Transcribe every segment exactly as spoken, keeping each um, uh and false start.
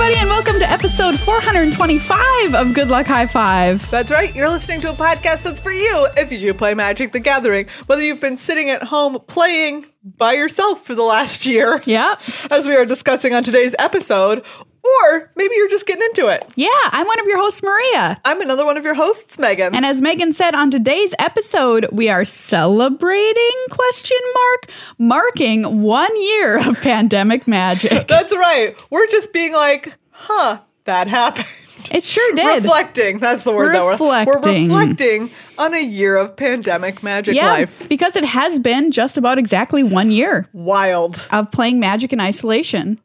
everybody, and welcome to episode four hundred twenty-five of Good Luck High Five. That's right. You're listening to a podcast that's for you if you play Magic the Gathering. Whether you've been sitting at home playing by yourself for the last year, Yep. as we are discussing on today's episode, or maybe you're just getting into it. Yeah, I'm one of your hosts, Maria. I'm another one of your hosts, Megan. And as Megan said, on today's episode, we are celebrating, question mark, marking one year of pandemic magic. That's right. We're just being like, huh, that happened. It sure did. Reflecting. That's the word Reflecting. that we're, we're reflecting on a year of pandemic magic Yeah, life. because it has been just about exactly one year Wild. of playing Magic in isolation.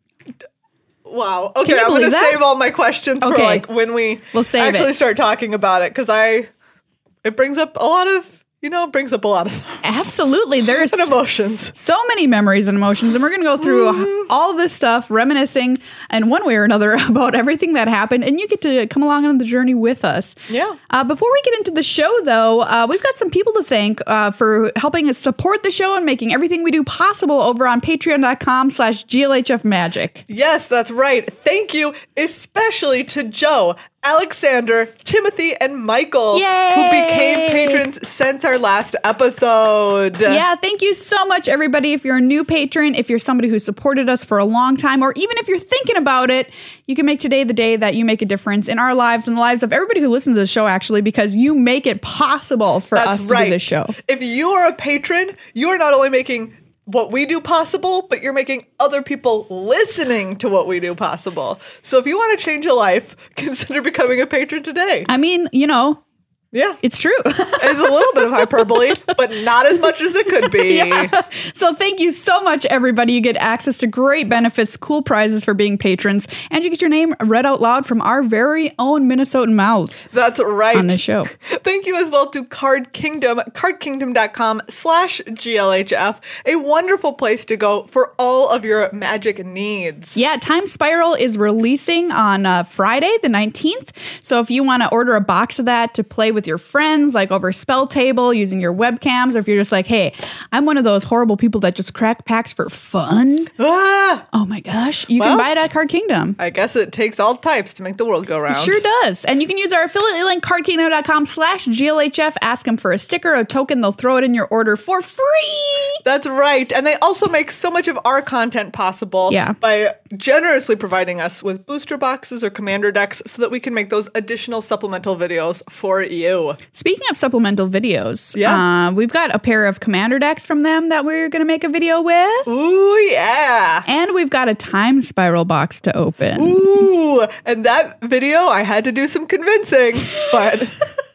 Wow. Okay, you I'm going to believe that? save all my questions for Okay. like when we We'll save actually it. start talking about it, because I it brings up a lot of you know it brings up a lot of Absolutely. There's emotions. so many memories and emotions, and we're going to go through Mm-hmm. all of this stuff, reminiscing in one way or another about everything that happened, and you get to come along on the journey with us. Yeah. Uh, before we get into the show, though, uh, we've got some people to thank uh, for helping us support the show and making everything we do possible over on patreon.com slash GLHF Magic. Yes, that's right. Thank you, especially to Joe, Alexander, Timothy, and Michael, Yay! who became patrons since our last episode. Yeah, thank you so much, everybody. If you're a new patron, if you're somebody who supported us for a long time, or even if you're thinking about it, you can make today the day that you make a difference in our lives and the lives of everybody who listens to the show, actually, because you make it possible for That's us to right. do this show. If you are a patron, you are not only making what we do possible, but you're making other people listening to what we do possible. So if you want to change your life, consider becoming a patron today. I mean, you know, Yeah. it's true. It's a little bit of hyperbole, but not as much as it could be. Yeah. So thank you so much, everybody. You get access to great benefits, cool prizes for being patrons, and you get your name read out loud from our very own Minnesotan mouths That's right. on the show. Thank you as well to Card Kingdom, cardkingdom.com slash GLHF, a wonderful place to go for all of your magic needs. Yeah, Time Spiral is releasing on uh, Friday, the nineteenth. So if you want to order a box of that to play with your friends, like over Spell Table, using your webcams, or if you're just like, hey, I'm one of those horrible people that just crack packs for fun. Ah, Oh my gosh. You Well, can buy it at Card Kingdom. I guess it takes all types to make the world go round. It sure does. And you can use our affiliate link, cardkingdom.com slash GLHF. Ask them for a sticker, a token. They'll throw it in your order for free. That's right. And they also make so much of our content possible Yeah. by generously providing us with booster boxes or commander decks so that we can make those additional supplemental videos for you. Speaking of supplemental videos, Yeah. uh, we've got a pair of commander decks from them that we're going to make a video with. Ooh, yeah. And we've got a Time Spiral box to open. Ooh, and that video, I had to do some convincing, but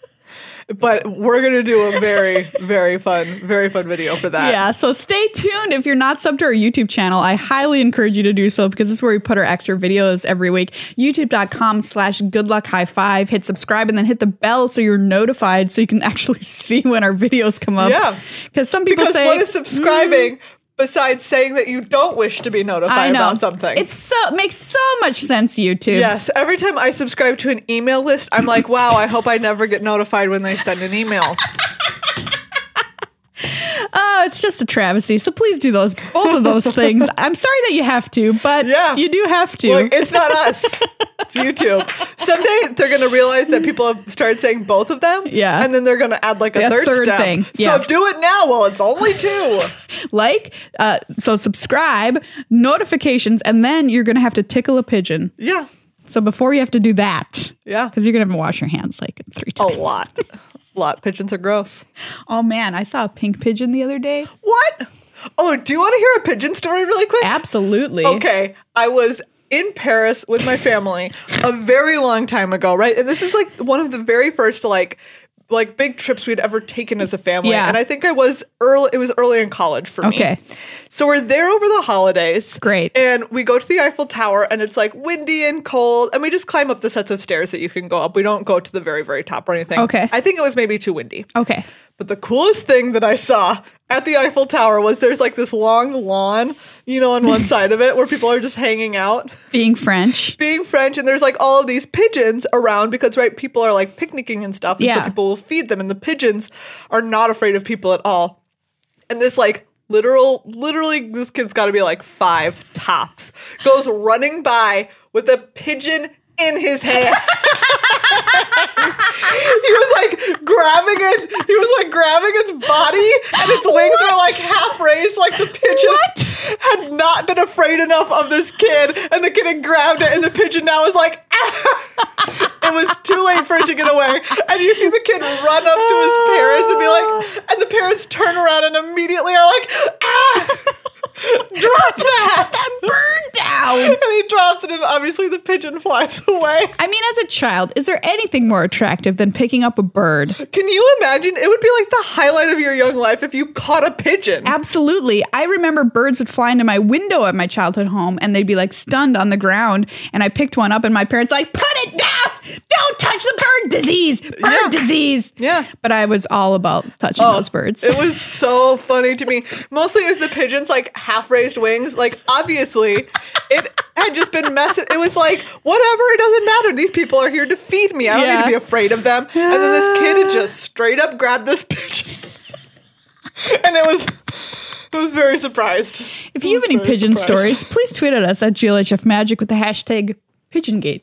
but we're gonna do a very, very fun, very fun video for that. Yeah, so stay tuned. If you're not subbed to our YouTube channel, I highly encourage you to do so, because this is where we put our extra videos every week. YouTube.com slash good luck high five. Hit subscribe and then hit the bell so you're notified, so you can actually see when our videos come up. Yeah. Because some people Because say, what is subscribing besides saying that you don't wish to be I notified know. about something? It's so makes so much sense, YouTube. Yes, every time I subscribe to an email list, I'm like, wow, I hope I never get notified when they send an email. Oh, it's just a travesty. So please do those, both of those things. I'm sorry that you have to, but Yeah. you do have to. Look, it's not us. It's YouTube. Someday they're going to realize that people have started saying both of them. Yeah. And then they're going to add like a, A third, third step. thing. Yeah. So do it now. Well, it's only two. like, uh, so subscribe, notifications, and then you're going to have to tickle a pigeon. Yeah. So before you have to do that, Yeah. because you're going to have to wash your hands like three A times. lot. A lot. Pigeons are gross. Oh man, I saw a pink pigeon the other day. What? Oh, do you want to hear a pigeon story really quick? Absolutely. Okay. I was in Paris with my family a very long time ago, right? And this is like one of the very first like like big trips we'd ever taken as a family. Yeah. And I think I was early it was early in college for me. Okay. So we're there over the holidays. Great. And we go to the Eiffel Tower and it's like windy and cold. And we just climb up the sets of stairs that you can go up. We don't go to the very, very top or anything. Okay. I think it was maybe too windy. Okay. But the coolest thing that I saw at the Eiffel Tower was there's like this long lawn, you know, on one side of it where people are just hanging out, Being French. being French. And there's like all of these pigeons around because, right, people are like picnicking and stuff. And so Yeah. people will feed them. And the pigeons are not afraid of people at all. And this like literal, literally, this kid's got to be like five tops, goes running by with a pigeon in his hand. He was like grabbing it. He was like grabbing its body, and its wings What? were like half raised, like the pigeon What? had not been afraid enough of this kid, and the kid had grabbed it, and the pigeon now is like, ah! It was too late for it to get away, and you see the kid run up to his parents and be like, and the parents turn around and immediately are like, ah! Drop that! That bird down. And he drops it, and obviously the pigeon flies away. I mean, as a child, is there anything more attractive than picking up a bird? Can you imagine? It would be like the highlight of your young life if you caught a pigeon. Absolutely. I remember birds would fly into my window at my childhood home and they'd be like stunned on the ground. And I picked one up and my parents like, put it down. Don't touch the bird disease. Bird Yeah. disease. Yeah. But I was all about touching Oh, those birds. It was so funny to me. Mostly it was the pigeon's like half raised wings. Like obviously it had just been messing. It was like, whatever, it doesn't matter. These people are here to feed me. I don't Yeah. need to be afraid of them. And then this kid had just straight up grabbed this pigeon. And it was I was very surprised. If you have any pigeon stories, please tweet at us at G L H F Magic with the hashtag PigeonGate.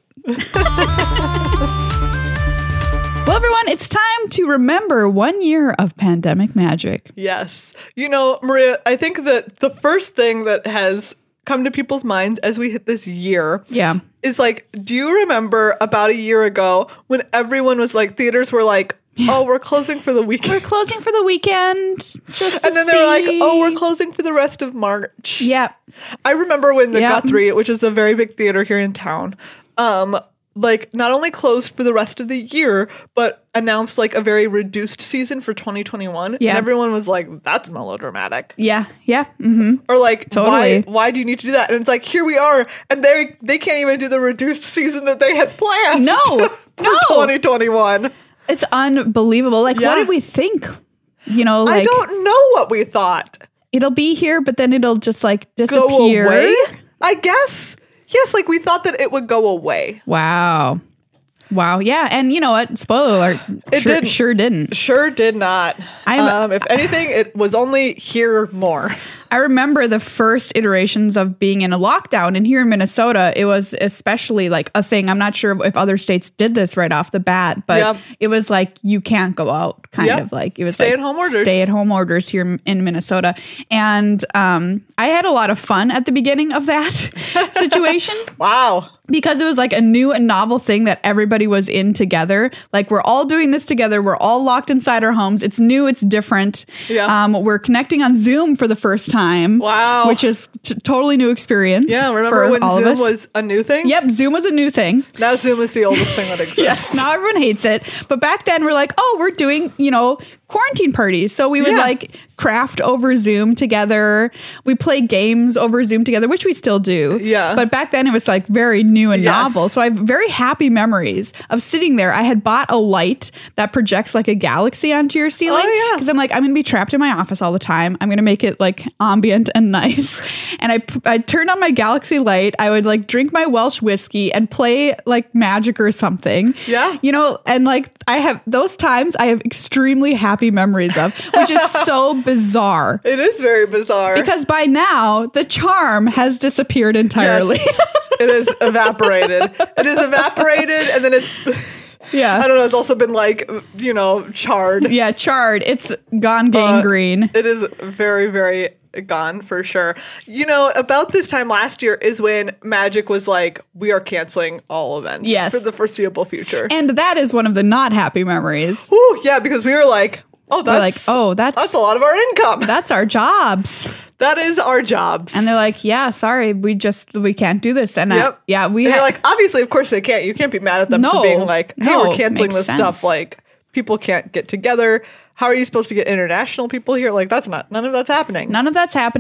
Well, everyone, it's time to remember one year of pandemic magic. Yes. You know, Maria, I think that the first thing that has come to people's minds as we hit this year Yeah. is like, do you remember about a year ago when everyone was like, theaters were like, oh, we're closing for the weekend. We're closing for the weekend. Just to And then they were like, see. oh, we're closing for the rest of March. Yeah. I remember when the Yeah. Guthrie, which is a very big theater here in town, um, like not only closed for the rest of the year, but announced like a very reduced season for twenty twenty-one. Yeah. And everyone was like, that's melodramatic. Yeah. Yeah. Mm-hmm. Or like, Totally. why why do you need to do that? And it's like, here we are. And they they can't even do the reduced season that they had planned. No. for No. twenty twenty-one. It's unbelievable. Like, Yeah. what did we think? You know, I like don't know what we thought. it'll be here, but then it'll just like Go disappear. away? I guess. Yes, like we thought that it would go away. Wow. Wow. Yeah. And you know what? Spoiler alert. It sure, didn't. sure didn't. Sure did not. I'm- um, if anything, it was only here more. I remember the first iterations of being in a lockdown, and here in Minnesota, it was especially like a thing. I'm not sure if other states did this right off the bat, but Yeah. it was like you can't go out, kind Yeah. of like it was Stay like at home orders. Stay at home orders here in- in Minnesota, and um, I had a lot of fun at the beginning of that situation. Wow. Because it was like a new and novel thing that everybody was in together. Like we're all doing this together. We're all locked inside our homes. It's new. It's different. Yeah. Um, we're connecting on Zoom for the first time. Wow. Which is t- totally new experience. Yeah, remember for when all Zoom of us. was a new thing? Yep, Zoom was a new thing. Now Zoom is the oldest thing that exists. Yes, now everyone hates it. But back then we're like, oh, we're doing, you know, quarantine parties. So we would Yeah. like craft over Zoom together. We play games over Zoom together, which we still do. Yeah. But back then it was like very new and Yes. novel. So I have very happy memories of sitting there. I had bought a light that projects like a galaxy onto your ceiling. Oh, yeah. Because I'm like, I'm going to be trapped in my office all the time. I'm going to make it like ambient and nice. And I, p- I turned on my galaxy light. I would like drink my Welsh whiskey and play like Magic or something. Yeah. You know, and like I have those times I have extremely happy memories of, which is so bizarre. It is very bizarre. Because by now the charm has disappeared entirely. Yes. It is evaporated. It is evaporated, and then it's, Yeah. I don't know, it's also been like, you know, charred. Yeah, charred. It's gone gangrene. It is very, very gone for sure. You know, about this time last year is when Magic was like, we are canceling all events Yes. for the foreseeable future. And that is one of the not happy memories. Ooh, yeah, because we were like, oh, that's We're like, oh, that's that's a lot of our income. that's our jobs. That is our jobs. And they're like, yeah, sorry, we just we can't do this. And I- Yep. yeah, we and ha- you're like, obviously, of course they can't. You can't be mad at them No. for being like, hey, No, we're canceling makes this stuff. sense. Like, people can't get together. How are you supposed to get international people here? Like, that's not, none of that's happening. none of that's happening.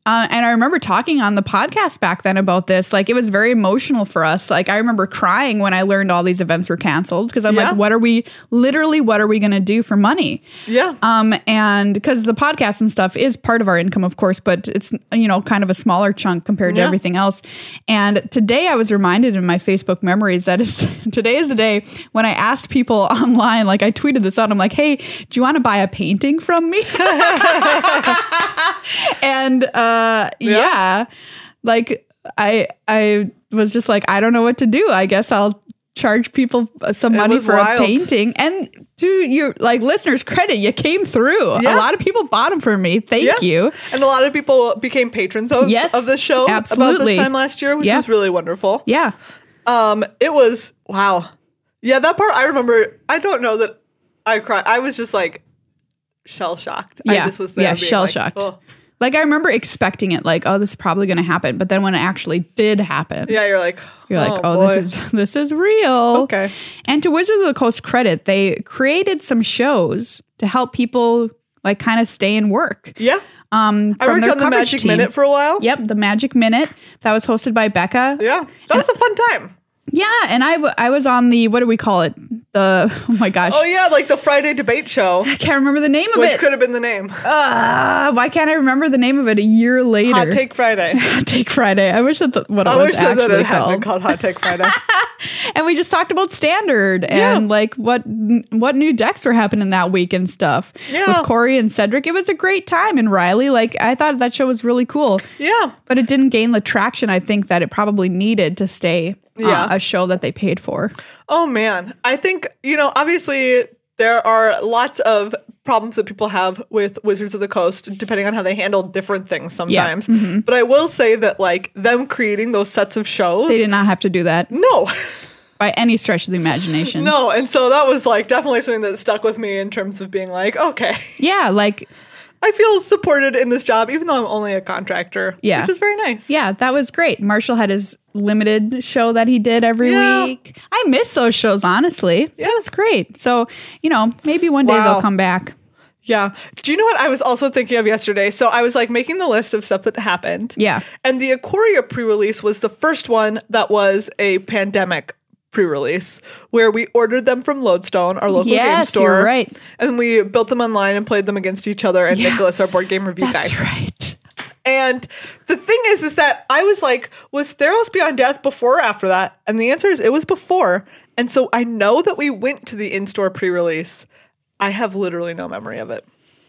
Uh, and I remember talking on the podcast back then about this. Like, it was very emotional for us. Like, I remember crying when I learned all these events were canceled because I'm Yeah. like, what are we, literally, what are we going to do for money? Yeah. Um, and because the podcast and stuff is part of our income, of course, but it's, you know, kind of a smaller chunk compared to Yeah. everything else. And today I was reminded in my Facebook memories that is, today is the day when I asked people online, like I tweeted this out. I'm like, hey, do you want to buy a painting from me? and uh, yeah. yeah, like I I was just like, I don't know what to do. I guess I'll charge people some It money was for wild. a painting. And to your like listeners' credit, you came through. Yeah. A lot of people bought them for me. Thank Yeah. you. And a lot of people became patrons of, Yes, of the show about absolutely. this time last year, which Yeah. was really wonderful. Yeah. Um, it was wow. Yeah, that part I remember. I don't know that I cried. I was just like shell shocked. I Yeah. just was there Yeah, being shell-shocked. Like, oh. Like I remember expecting it, like, oh, this is probably going to happen. But then when it actually did happen, Yeah, you're like you're like, oh, boy. this is this is real. Okay. And to Wizards of the Coast credit, they created some shows to help people like kind of stay in work. Yeah. Um, I from worked their on the coverage Magic team. Minute for a while. Yep, the Magic Minute that was hosted by Becca. Yeah, that was a fun time. Yeah, and I, w- I was on the, what do we call it? The, oh my gosh. Oh yeah, like the Friday debate show, I can't remember the name of which it. could have been the name. Uh, why can't I remember the name of it a year later? Hot Take Friday. Hot Take Friday. I wish that the, what it I was wish that, that actually it had been called. called Hot Take Friday. And we just talked about Standard Yeah. and like what what new decks were happening that week and stuff. Yeah. With Corey and Cedric. It was a great time. And Riley, like I thought that show was really cool. Yeah. But it didn't gain the traction I think that it probably needed to stay uh, Yeah. a show that they paid for. Oh man, I think, you know, obviously there are lots of problems that people have with Wizards of the Coast, depending on how they handle different things sometimes. Mm-hmm. But I will say that like them creating those sets of shows, They did not have to do that no, by any stretch of the imagination. no. And so that was like definitely something that stuck with me in terms of being like, okay, Yeah, like I feel supported in this job, even though I'm only a contractor. Yeah. Which is very nice. yeah, that was great. Marshall had his limited show that he did every Yeah. week. I miss those shows, honestly. That was great. So, you know, maybe one day Wow. they'll come back. Yeah. Do you know what I was also thinking of yesterday? So I was like making the list of stuff that happened. Yeah. And the Ikoria pre-release was the first one that was a pandemic pre-release where we ordered them from Lodestone, our local game Yes, store. you're right. And we built them online and played them against each other and Yeah. Nicholas, our board game review That's guy. right. And the thing is, is that I was like, was Theros Beyond Death before or after that? And the answer is it was before. And so I know that we went to the in-store pre-release. I have literally no memory of it.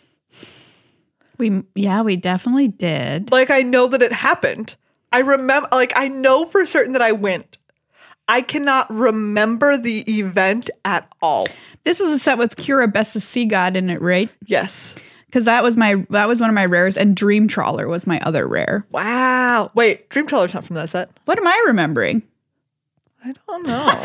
We yeah, we definitely did. Like, I know that it happened. I remember, like, I know for certain that I went. I cannot remember the event at all. This was a set with Kira Best of Sea God in it, right? Yes. Because that was my that was one of my rares, and Dream Trawler was my other rare. Wow. Wait, Dream Trawler's not from that set. What am I remembering? I don't know.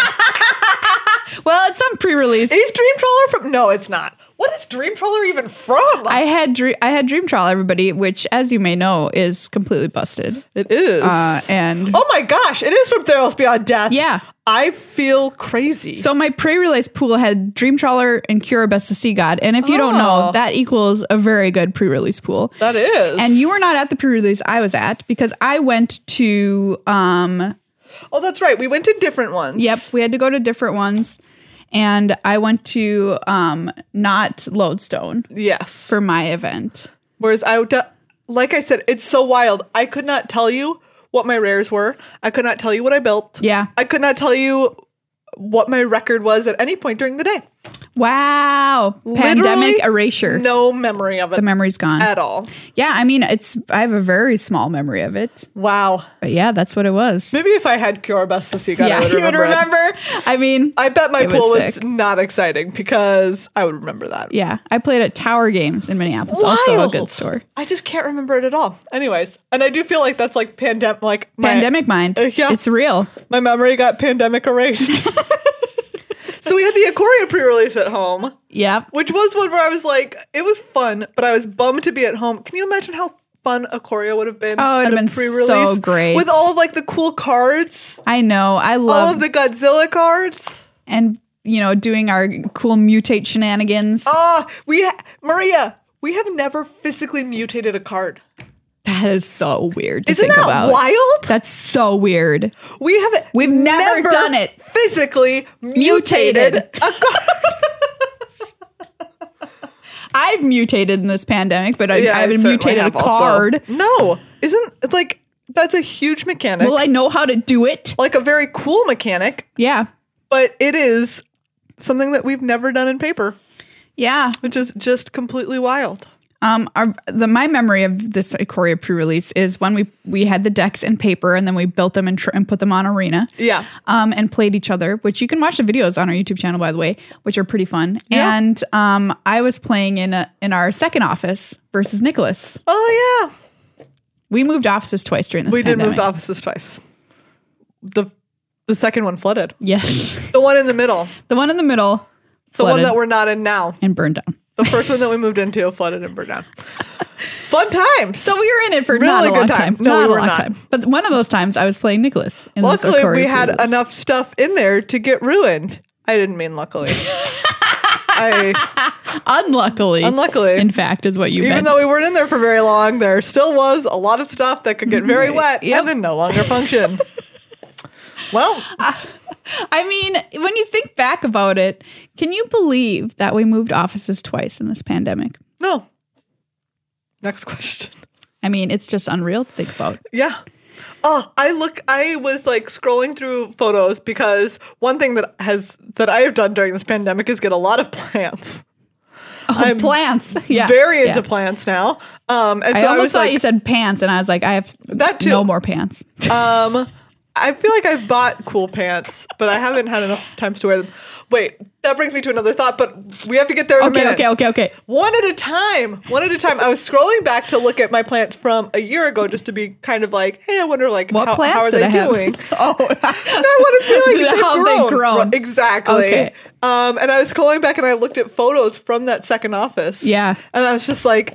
Well, it's some pre-release. Is Dream Trawler from? No, it's not. What is Dream Trawler even from? I had Dre- I had Dream Trawler, everybody, which, as you may know, is completely busted. it is. Uh, and oh my gosh, it is from Theros Beyond Death. yeah, I feel crazy. so my pre-release pool had Dream Trawler and Kira Best of Sea God, and if you don't know, Oh. that equals a very good pre-release pool. that is. And you were not at the pre-release I was at because I went to um Oh, that's right. We went to different ones. yep, we had to go to different ones. And I went to um not Lodestone Yes. for my event. Whereas I, would, like I said, it's so wild. I could not tell you what my rares were. I could not tell you what I built. Yeah. I could not tell you what my record was at any point during the day. Wow. Pandemic Literally erasure. No memory of it The memory's gone. at all. Yeah, I mean, it's I have a very small memory of it. Wow. But yeah, that's what it was. Maybe if I had Cure Best to See God, yeah, I would you would remember. it. remember. I mean, I bet my It was pool was, sick. not exciting because I would remember that. yeah, I played at Tower Games in Minneapolis, also a Wild. good store. I just can't remember it at all. Anyways, and I do feel like that's like pandemic, like my, Pandemic mind. Uh, yeah. It's real. my memory got pandemic erased. So we had the Ikoria pre-release at home, Yep. which was one where I was like, it was fun, but I was bummed to be at home. Can you imagine how fun Ikoria would have been? Oh, it'd at a been pre-release so great. with all of like the cool cards, I know. I all love of the Godzilla cards. and you know, doing our cool mutate shenanigans. Ah, we ha- Maria, we have never physically mutated a card. That is so weird to Isn't think that about. wild? That's so weird. We have We've never done it. physically mutated. Mutated. I've mutated in this pandemic, but I, Yeah, I haven't certainly mutated a have also. card. No, isn't like that's a huge mechanic. Will I know how to do it? Like a very cool mechanic, Yeah. but it is something that we've never done in paper, Yeah. which is just completely wild. Um, our, the my memory of this Ikoria pre-release is when we we had the decks in paper and then we built them and, tr- and put them on Arena. Yeah. Um, and played each other, which you can watch the videos on our YouTube channel, by the way, which are pretty fun. Yeah. And um, I was playing in a, in our second office versus Nicholas. Oh yeah. We moved offices twice during this We did pandemic. move offices twice. The the second one flooded. Yes. The one in the middle. The one in the middle The one flooded that we're not in now. and burned down. The first one that we moved into flooded and burned down. Fun times. So we were in it for Really not a good long time. time. No, not we a were long not. time. But one of those times I was playing Nicholas. In this Luckily, Ikoria we had pre-release. enough stuff in there to get ruined. I didn't mean luckily. I Unluckily. Unluckily. In fact, is what you even meant. though we weren't in there for very long, there still was a lot of stuff that could get very Right. wet Yep. and then no longer function. Well, I mean, when you think back about it, can you believe that we moved offices twice in this pandemic? no. Next question. I mean, it's just unreal to think about. Yeah. Oh, I look I was like scrolling through photos because one thing that has that I have done during this pandemic is get a lot of plants. Oh, I'm plants. Yeah. Very into Yeah. plants now. Um and I so I, almost was thought like you said pants, and I was like, I have That too. no more pants. um I feel like I've bought cool pants, but I haven't had enough times to wear them. Wait, that brings me to another thought, but we have to get there in a Okay, minute. okay, okay, okay. One at a time. One at a time. I was scrolling back to look at my plants from a year ago just to be kind of like, hey, I wonder like What how, plants how are did they I have? doing? Oh, And I want to be like, How they've they've grown. grown. Right, exactly. Okay. Um, and I was scrolling back and I looked at photos from that second office. Yeah. And I was just like,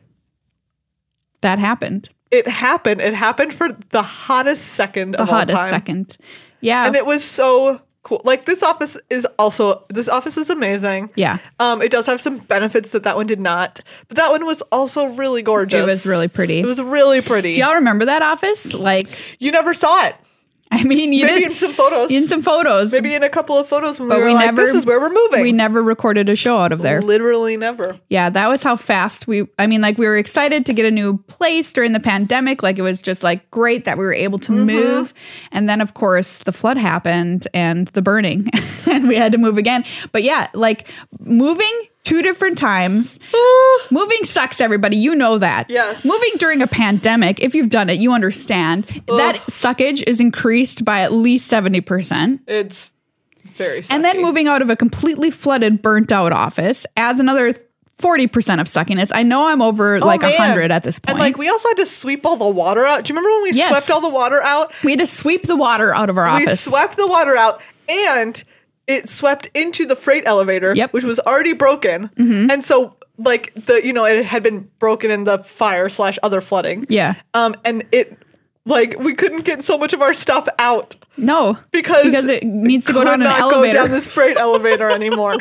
that happened. it happened. It happened for the hottest second The of all hottest time. second. Yeah. And it was so cool. Like this office is also, this office is amazing. yeah. Um, it does have some benefits that that one did not, but that one was also really gorgeous. It was really pretty. It was really pretty. Do y'all remember that office? Like, You never saw it. I mean, you Maybe did in some photos. in some photos. Maybe in a couple of photos when But we were we like, never- this is where we're moving. we never recorded a show out of there. Literally never. Yeah, that was how fast we, I mean, like we were excited to get a new place during the pandemic. Like it was just like great that we were able to move. And then, of course, the flood happened and the burning, and we had to move again. But yeah, like moving two different times. Moving sucks, everybody. You know that. Yes. Moving during a pandemic, if you've done it, you understand that suckage is increased by at least seventy percent. It's very sucky. And then moving out of a completely flooded, burnt out office adds another forty percent of suckiness. I know I'm over like Oh, man. one hundred at this point. And like we also had to sweep all the water out. Do you remember when we Yes. swept all the water out? we had to sweep the water out of our We office. swept the water out and it swept into the freight elevator, Yep. which was already broken. And so like the, you know, it had been broken in the fire slash other flooding. Yeah. Um, and it like we couldn't get so much of our stuff out No. because because it needs to go could down an not elevator. go down this freight elevator anymore.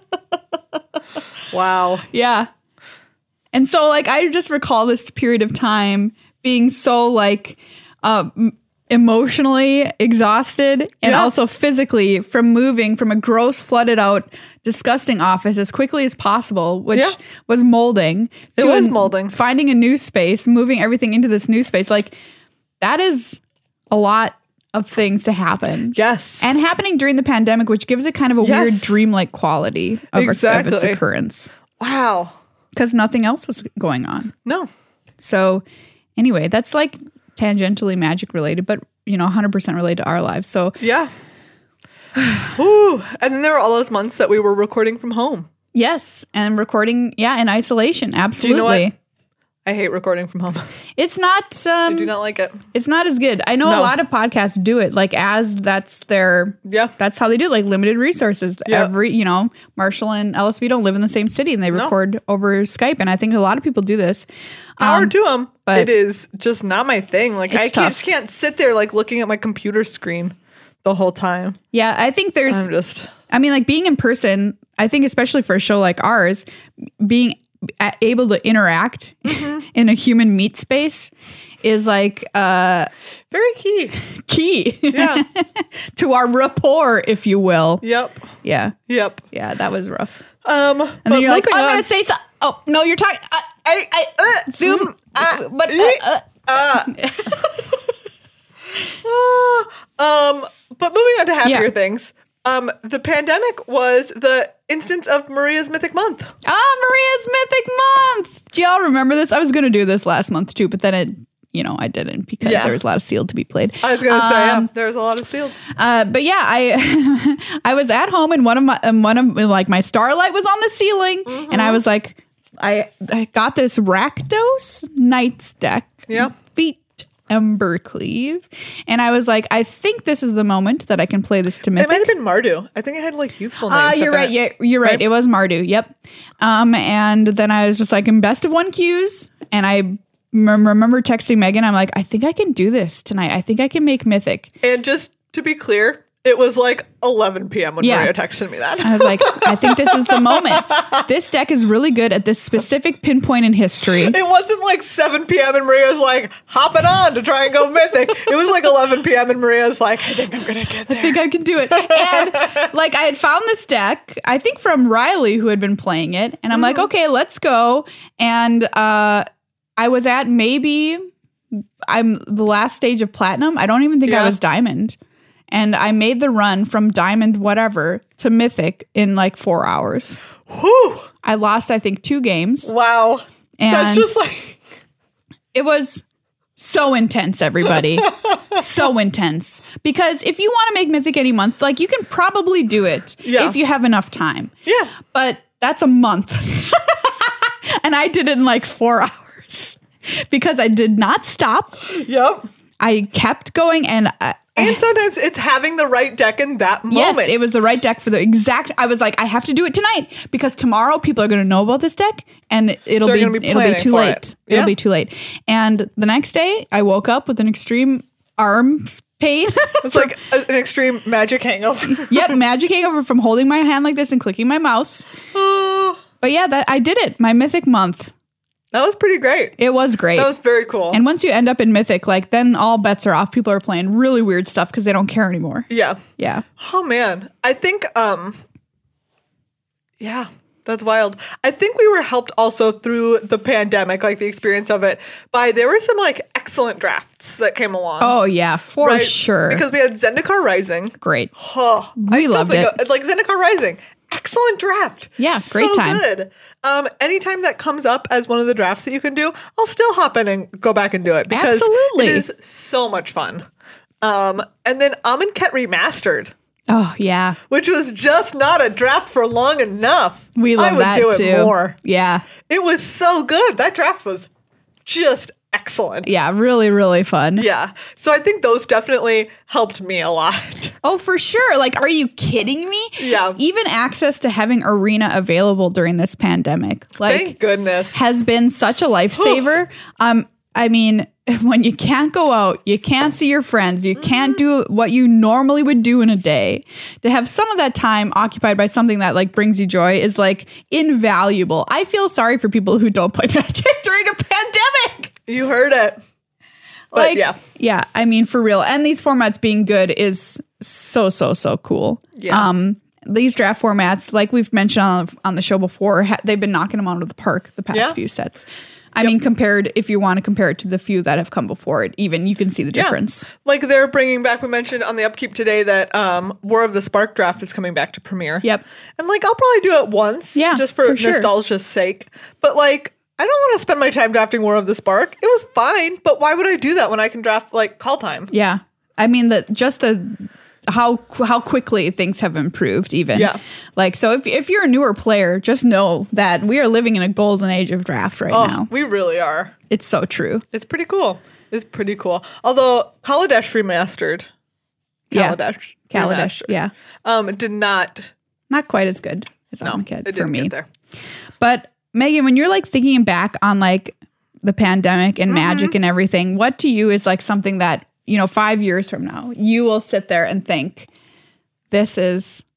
Wow. Yeah. And so like I just recall this period of time being so like uh, m- emotionally exhausted and Yeah. also physically from moving from a gross flooded out disgusting office as quickly as possible, which Yeah. was molding. It to was an- molding. Finding a new space, moving everything into this new space. Like that is a lot of things to happen. Yes. And happening during the pandemic, which gives it kind of a Yes. weird dreamlike quality of, of its Exactly. occurrence. wow. Because nothing else was going on. No. So anyway, that's like tangentially magic related, but you know, one hundred percent related to our lives. So Yeah. Ooh. And then there were all those months that we were recording from home. yes, and recording, yeah, in isolation, Do you absolutely. know what? I hate recording from home. It's not. Um, I do not like it. It's not as good. I know No. a lot of podcasts do it, like as that's their. Yeah. That's how they do it, like limited resources. Yeah. Every, you know, Marshall and L S V don't live in the same city and they record over Skype. And I think a lot of people do this. Power Um, to them. but It is just not my thing. Like I It's can't, tough. just can't sit there like looking at my computer screen the whole time. Yeah, I think there's. I'm just I mean, like being in person, I think especially for a show like ours, being a- able to interact mm-hmm. in a human meat space is like uh, very key. Key. Yeah. To our rapport, if you will. Yep. Yeah. Yep. Yeah, that was rough. Um, and then you're like, I'm on. gonna say so. Oh no, you're talking. Uh, I, I uh, zoom, mm, uh, but uh, uh. uh. um, but moving on to happier Yeah. things. Um, the pandemic was the instance of Maria's Mythic Month. Ah, Maria's Mythic Month. Do y'all remember this? I was gonna do this last month too, but then it, you know, I didn't because Yeah. there was a lot of sealed to be played. I was gonna say, Um, yeah, there was a lot of sealed. Uh, but yeah, I I was at home and one of my and one of like my starlight was on the ceiling, Mm-hmm. and I was like, I I got this Rakdos Knights deck. Yeah. Feet Embercleave, and I was like, I think this is the moment that I can play this to Mythic. It might have been Mardu. I think it had like youthful names. Ah, you're right. Yeah, you're right. Right? It was Mardu. Yep. Um, and then I was just like in best of one queues, and I m- remember texting Megan. I'm like, I think I can do this tonight. I think I can make Mythic. And just to be clear, it was like eleven p.m. when Yeah. Maria texted me that. I was like, I think this is the moment. This deck is really good at this specific pinpoint in history. It wasn't like seven p.m. and Maria's like hopping on to try and go Mythic. It was like eleven p.m. and Maria's like, I think I'm gonna get there. I think I can do it. And like I had found this deck, I think from Riley who had been playing it, and I'm like, okay, let's go. And uh, I was at maybe I'm the last stage of platinum. I don't even think I Yeah. was diamond. And I made the run from diamond whatever to Mythic in like four hours. Whew. I lost, I think, two games. Wow. And That's just like it was so intense, everybody. So intense. Because if you want to make Mythic any month, like you can probably do it Yeah. if you have enough time. Yeah. But that's a month. And I did it in like four hours because I did not stop. Yep. I kept going and I, And sometimes it's having the right deck in that moment. yes, it was the right deck for the exact. I was like, I have to do it tonight because tomorrow people are going to know about this deck, and it'll They're be, gonna be it'll be planning too for late. it. It'll Yeah. be too late. And the next day, I woke up with an extreme arms pain. It's like a- an extreme magic hangover. Yep, magic hangover from holding my hand like this and clicking my mouse. Oh, But yeah, that I did it. My Mythic month. that was pretty great. It was great. That was very cool. And once you end up in Mythic, like then all bets are off. People are playing really weird stuff because they don't care anymore. yeah. Yeah. Oh man. I think um yeah, that's wild. I think we were helped also through the pandemic, like the experience of it, by there were some like excellent drafts that came along. Oh yeah, for right? sure. Because we had Zendikar Rising. Great. Oh, I We still loved think it. of- like Zendikar Rising. Excellent draft. Yeah, great so time. good. Um, anytime that comes up as one of the drafts that you can do, I'll still hop in and go back and do it because Absolutely. it is so much fun. Um, and then Amonkhet Remastered, Oh yeah, which was just not a draft for long enough. we love I would that do it too. more. Yeah, It was so good. That draft was just excellent. yeah, really, really fun. Yeah. So I think those definitely helped me a lot. Oh, for sure. Like, are you kidding me? Yeah. Even access to having Arena available during this pandemic, like, Thank goodness. has been such a lifesaver. um, I mean, when you can't go out, you can't see your friends, you can't do what you normally would do in a day, to have some of that time occupied by something that like brings you joy is like invaluable. I feel sorry for people who don't play Magic during a pandemic. You heard it. But Like, yeah. yeah, I mean, for real. And these formats being good is so, so, so cool. Yeah. Um, these draft formats, like we've mentioned on, on the show before, ha- they've been knocking them out of the park the past Yeah. few sets. I mean, compared, if you want to compare it to the few that have come before it, even you can see the Yeah. difference. Like they're bringing back, we mentioned on the upkeep today that um, War of the Spark draft is coming back to Premiere. Yep. And like I'll probably do it once. Yeah, Just for, for sure. nostalgia's sake. But like I don't want to spend my time drafting War of the Spark. It was fine, but why would I do that when I can draft like Call Time? Yeah. I mean, the just the how how quickly things have improved even. Yeah. Like, so if, if you're a newer player, just know that we are living in a golden age of draft right Oh, now. we really are. It's so true. It's pretty cool. It's pretty cool. Although Kaladesh remastered. Yeah. Kaladesh. Kaladesh. remastered, Yeah. Um, it did not. Not quite as good as No, Amonkhet it for didn't me. get there. But Megan, when you're like thinking back on like the pandemic and Magic and everything, what to you is like something that, you know, five years from now, you will sit there and think, this is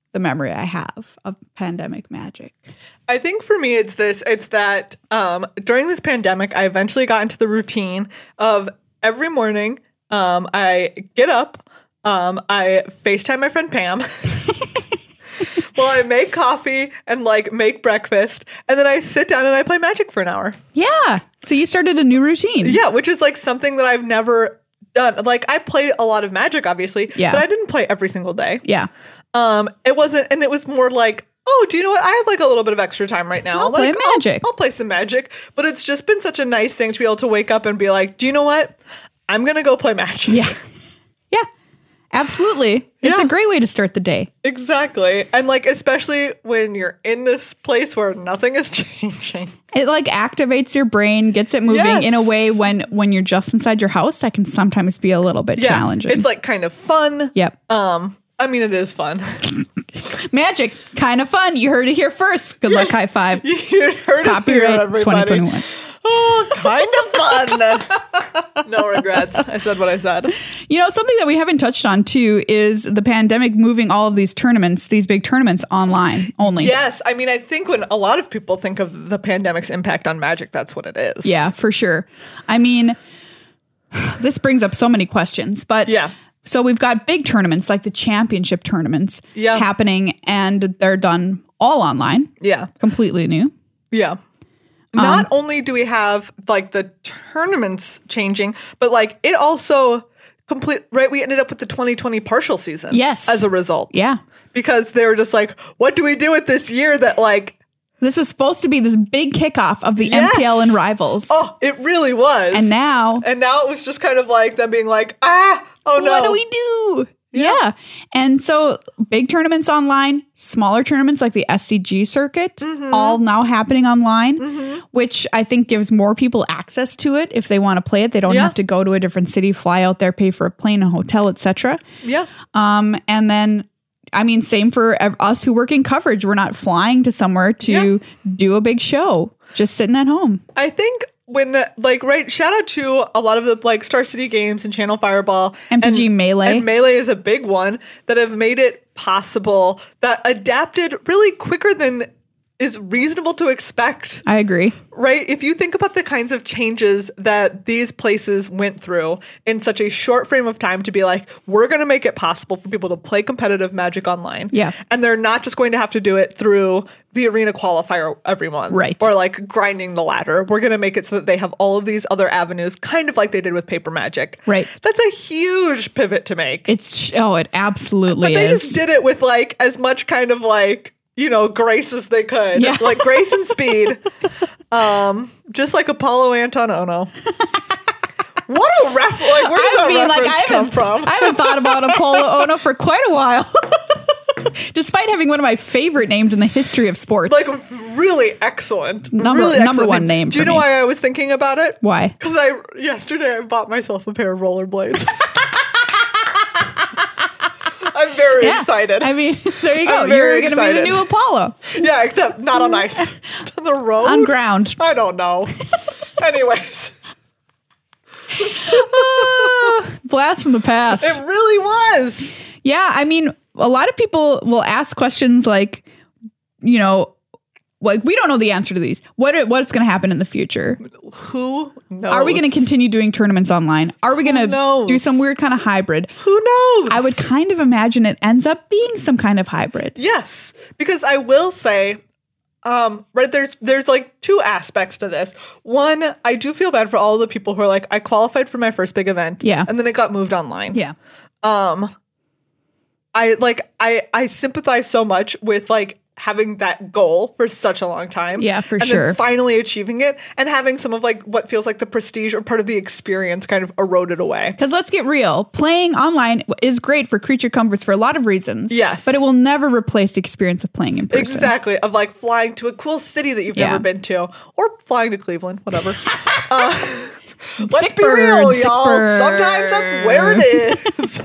the memory I have of pandemic magic. I think for me, it's this, it's that um, during this pandemic, I eventually got into the routine of every morning, um, I get up, um, I FaceTime my friend Pam. Well, I make coffee and like make breakfast, and then I sit down and I play Magic for an hour. Yeah. So you started a new routine. Yeah, which is like something that I've never done. Like I played a lot of Magic, obviously, Yeah. but I didn't play every single day. Yeah. Um, it wasn't, and it was more like, oh, do you know what? I have like a little bit of extra time right now. I'll like, play Magic. I'll, I'll play some Magic. But it's just been such a nice thing to be able to wake up and be like, do you know what? I'm gonna go play Magic. Yeah. Yeah. Absolutely. It's Yeah. a great way to start the day. Exactly. And like, especially when you're in this place where nothing is changing. It like activates your brain, gets it moving Yes. in a way when when you're just inside your house that can sometimes be a little bit Yeah. challenging. It's like kind of fun. Yep. Um, I mean, it is fun. Magic, kind of fun. You heard it here first. Good luck, high five. You heard it here, Copyright everybody. twenty twenty-one. Oh, kind of fun. No regrets. I said what I said. You know, something that we haven't touched on too is the pandemic moving all of these tournaments, these big tournaments online only. Yes. I mean, I think when a lot of people think of the pandemic's impact on Magic, that's what it is. Yeah, for sure. I mean, this brings up so many questions, but Yeah. so we've got big tournaments like the championship tournaments Yeah. happening, and they're done all online, Yeah. completely new. Yeah. Not only do we have like the tournaments changing, but like it also complete, right? We ended up with the twenty twenty partial season. Yes. As a result. Yeah. Because they were just like, what do we do with this year that like, This was supposed to be this big kickoff of the Yes. M P L and Rivals. oh, it really was. And now, And now it was just kind of like them being like, ah, oh no. what do we do? Yeah. And so big tournaments online, smaller tournaments like the S C G circuit, Mm-hmm. all now happening online, which I think gives more people access to it if they want to play it. They don't Yeah. have to go to a different city, fly out there, pay for a plane, a hotel, et cetera. Yeah. Um, and then, I mean, same for ev- us who work in coverage. We're not flying to somewhere to Yeah. do a big show, just sitting at home. I think when like right, shout out to a lot of the like Star City Games and Channel Fireball, M T G and, Melee. and Melee is a big one that have made it possible, that adapted really quicker than is reasonable to expect. I agree. Right? If you think about the kinds of changes that these places went through in such a short frame of time to be like, we're going to make it possible for people to play competitive Magic online. Yeah. And they're not just going to have to do it through the arena qualifier every month. Right. Or like grinding the ladder. We're going to make it so that they have all of these other avenues, kind of like they did with Paper Magic. Right. That's a huge pivot to make. It's, oh, it absolutely but they is. just did it with like as much kind of like, you know, grace as they could. Yeah. Like grace and speed. Um, just like Apollo Anton Ono. What a ref! Like, where did that I mean, like, reference I come haven't, from? I haven't thought about Apollo Ono for quite a while. Despite having one of my favorite names in the history of sports. Like, really excellent. Number- really number excellent one name Do you for know me. why I was thinking about it? Why? Because I yesterday I bought myself a pair of rollerblades. I'm very Yeah. excited. I mean, there you go. I'm You're very going to be the excited. new Apollo yeah, except not on ice. Just on the road. on ground. I don't know. Anyways, Blast from the past. it really was. Yeah, I mean, a lot of people will ask questions like, you know, like we don't know the answer to these. What are, what's going to happen in the future? Who knows? Are we going to continue doing tournaments online? Are we going to knows? do some weird kind of hybrid? Who knows? I would kind of imagine it ends up being some kind of hybrid. Yes, because I will say, um, right there's there's like two aspects to this. One, I do feel bad for all the people who are like, I qualified for my first big event, Yeah. and then it got moved online. Yeah. Um, I like I I sympathize so much with like having that goal for such a long time. Yeah, for and sure. then finally achieving it and having some of like what feels like the prestige or part of the experience kind of eroded away. Because let's get real, playing online is great for creature comforts for a lot of reasons. Yes. But it will never replace the experience of playing in person. Exactly. Of like flying to a cool city that you've Yeah. never been to, or flying to Cleveland, whatever. uh, let's Sick be bird, real, sick y'all. bird. Sometimes that's where it is.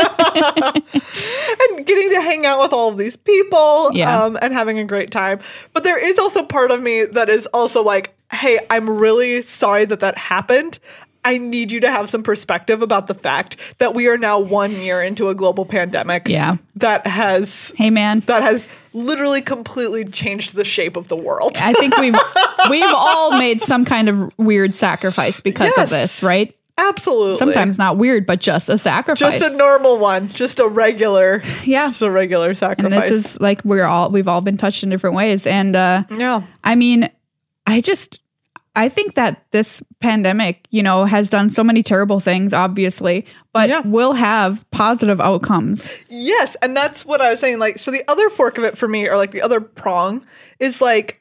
And getting to hang out with all of these people, Yeah. um, and having a great time. But there is also part of me that is also like, hey, I'm really sorry that that happened. I need you to have some perspective about the fact that we are now one year into a global pandemic. Yeah. That has Hey, man. that has literally completely changed the shape of the world. I think we've we've all made some kind of weird sacrifice because Yes. of this, right? Absolutely. Sometimes not weird, but just a sacrifice. just a normal one, just a regular, yeah. just a regular And sacrifice. this is like we're all we've all been touched in different ways. And uh yeah. I mean, I just I think that this pandemic, you know, has done so many terrible things, obviously, but Yeah. will have positive outcomes. Yes, and that's what I was saying. Like, so the other fork of it for me, or like the other prong, is like,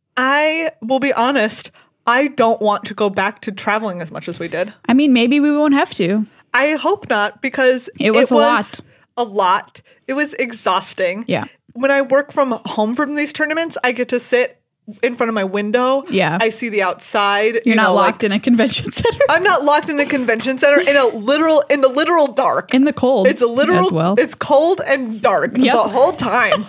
I will be honest, I don't want to go back to traveling as much as we did. I mean, maybe we won't have to. I hope not, because It was a lot. A lot. It was exhausting. Yeah. When I work from home from these tournaments, I get to sit in front of my window. Yeah. I see the outside. You're not locked in a convention center. I'm not locked in a convention center in a literal in the literal dark. In the cold. It's a literal. as well. It's cold and dark Yep. the whole time.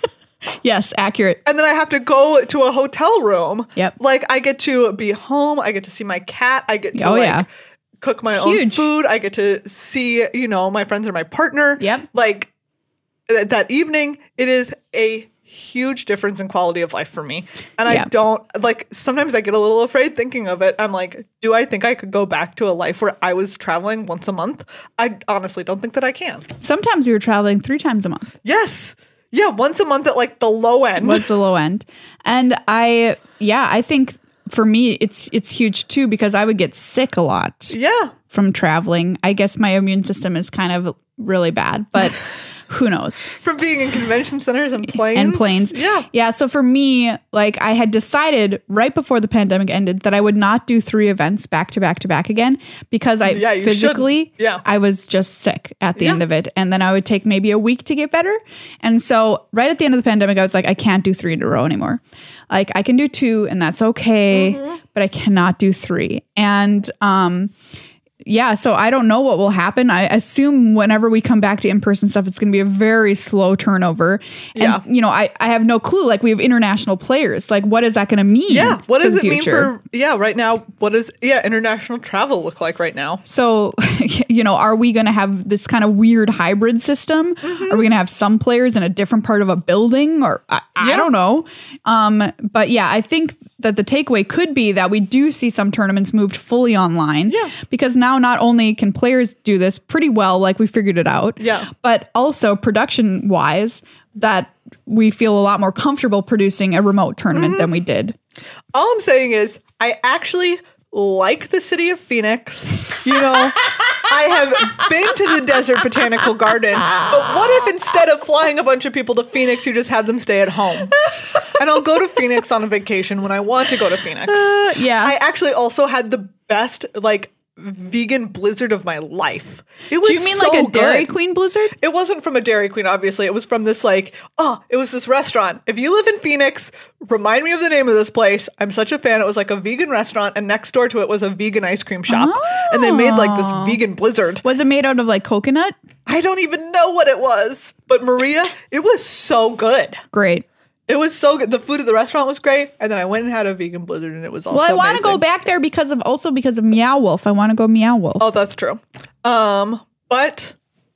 Yes, accurate. And then I have to go to a hotel room. Yep. Like, I get to be home. I get to see my cat. I get to Oh, like yeah. cook my It's own huge. food. I get to see, you know, my friends or my partner. Yep. Like th- that evening, it is a huge difference in quality of life for me. And Yeah. I don't like, sometimes I get a little afraid thinking of it. I'm like, do I think I could go back to a life where I was traveling once a month? I honestly don't think that I can. Sometimes we were traveling three times a month. Yes. Yeah. Once a month at like the low end. Was the low end. And I, yeah, I think for me, it's it's huge too because I would get sick a lot yeah. from traveling. I guess my immune system is kind of really bad, but who knows? From being in convention centers and planes. And planes. Yeah. Yeah. So for me, like I had decided right before the pandemic ended that I would not do three events back to back to back again because I Yeah, you physically, shouldn't. Yeah. I was just sick at the Yeah. end of it. And then I would take maybe a week to get better. And so right at the end of the pandemic, I was like, I can't do three in a row anymore. Like I can do two and that's okay, Mm-hmm. but I cannot do three. And, um, yeah, so I don't know what will happen. I assume whenever we come back to in-person stuff, it's going to be a very slow turnover. And, Yeah. you know, I, I have no clue. Like, we have international players. Like, what is that going to mean? Yeah. What for does the it mean future? for, yeah, right now, what does, yeah, international travel look like right now? So, you know, are we going to have this kind of weird hybrid system? Mm-hmm. Are we going to have some players in a different part of a building? Or I, I Yeah. don't know. Um, but yeah, I think that the takeaway could be that we do see some tournaments moved fully online. Yeah. Because now not only can players do this pretty well, like we figured it out. Yeah. But also production wise, that we feel a lot more comfortable producing a remote tournament Mm-hmm. than we did. All I'm saying is, I actually like the city of Phoenix. You know, I have been to the Desert Botanical Garden, but what if instead of flying a bunch of people to Phoenix, you just had them stay at home? And I'll go to Phoenix on a vacation when I want to go to Phoenix. Uh, yeah. I actually also had the best, like, vegan blizzard of my life. It was do you mean so like a Dairy good. Queen blizzard? It wasn't from a Dairy Queen, obviously. It was from this, like, oh, it was this restaurant. If you live in Phoenix, remind me of the name of this place. I'm such a fan. It was like a vegan restaurant, and next door to it was a vegan ice cream shop. And they made like this vegan blizzard. Was it made out of like coconut? I don't even know what it was. But Maria, it was so good. Great. It was so good. The food at the restaurant was great. And then I went and had a vegan blizzard, and it was also Well, I want to amazing. go back there because of also because of Meow Wolf. I want to go Meow Wolf. Oh, that's true. Um, but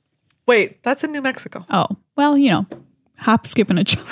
wait, that's in New Mexico. Oh, well, you know, hop, skip, and a jump.